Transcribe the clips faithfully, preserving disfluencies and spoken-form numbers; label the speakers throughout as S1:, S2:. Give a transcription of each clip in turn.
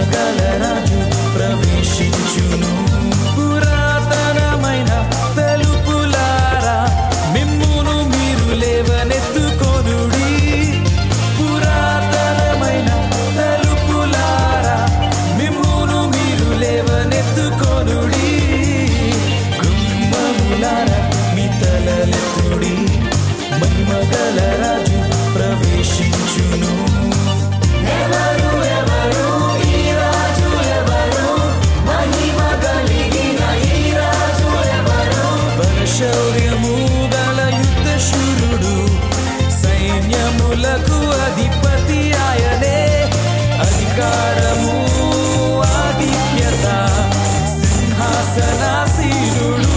S1: మహిమగల రాజు ప్రవేశించును. పురాతనమైన తలుపులారా మిమ్మును మీరు లేవనెత్తుకొనుడి. పురాతనమైన తలుపులారా మిమ్మును మీరు లేవనెత్తుకొనుడి. గుమ్మములారా మీ తలలెత్తుడి, మహిమగల రాజు ప్రవేశించును. ఎవరు ఎవరు ఈ రాజు ఎవరు? మహిమ కలిగిన ఈ రాజు ఎవరు? బలశౌర్యము గల యుద్ధ శూరుడు, సైన్యములకు అధిపతి ఆయనే. అధికారము ఆధిక్యత సింహాసనాసీనుడు.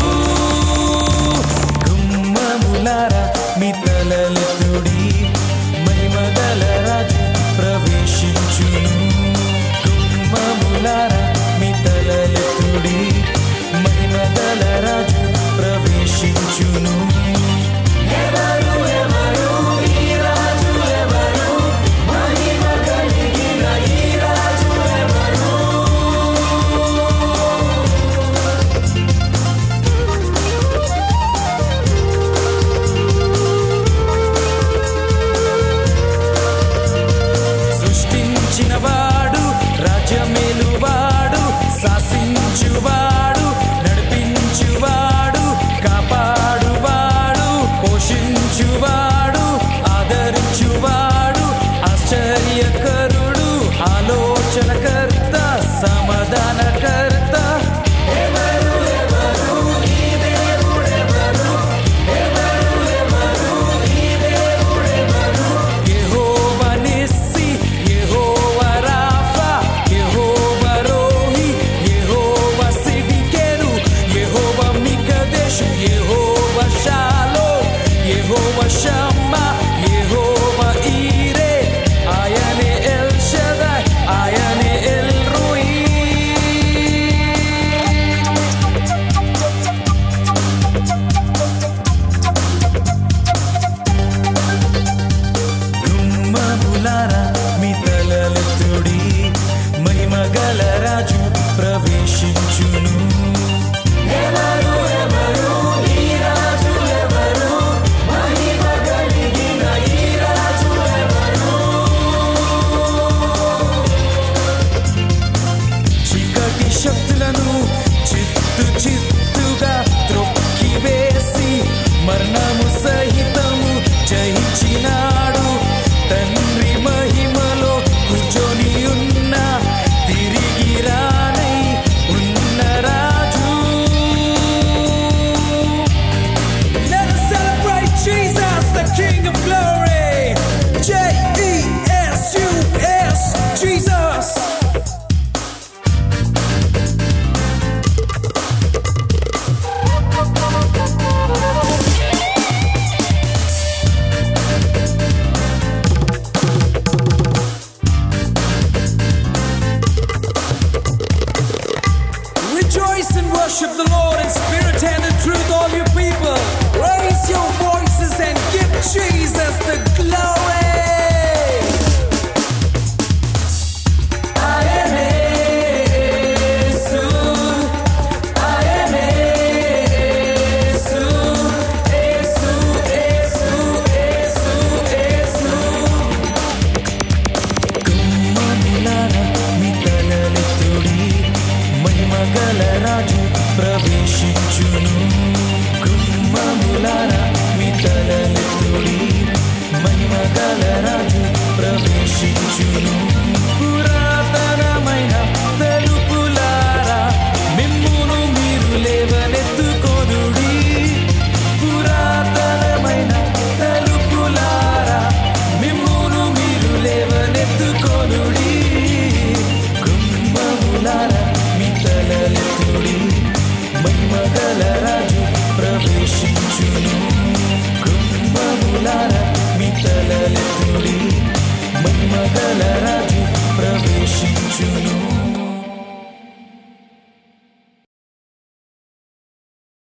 S1: గుమ్మములారా మీ తలలెత్తుడి, మహిమగల రాజు ప్రవేశించును. గుమ్మములారా మీ తలలెత్తుడి, మహిమగల రాజు ప్రవేశించును. ఎవరు ఎవరు ఈ రాజు ఎవరు? మహిమ కలిగిన ఈ రాజు ఎవరు? సృష్టించినవాడు, రాజ్యమేలువాడు, శాసించువాడు, నడిపించువాడు, కాపాడువాడు, పోషించువాడు, ఆదరించువాడు, ఆశ్చర్యకరుడు, ఆలోచనకర్త, సమాధాన